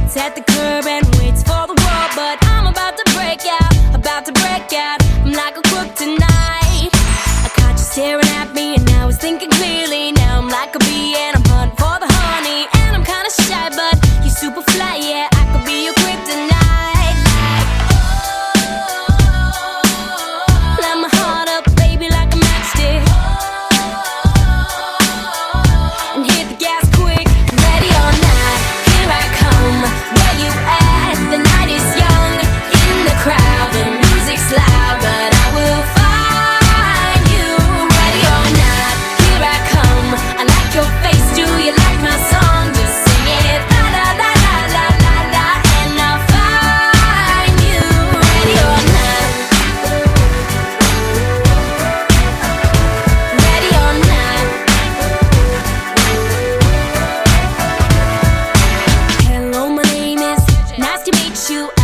sits at the curb and waits for the world. But I'm about to break out, about to break out. I'm like a crook tonight. I caught you staring at me and I was thinking clearly. Now I'm like a bee and I'm hunting for the honey. And I'm kinda shy but you're super fly, yeah. I could be your kryptonite. Light my heart up, baby, like a matchstick. And hit the gas quick, ready or not, here I come. Where you at? The night is young. In the crowd, the music's loud, but I will find you. Ready or not, here I come. I like your face, do you like my song? Just sing it, la la la la la la la, and I'll find you. Ready or not, ready or not. Hello, my name is, nice to meet you.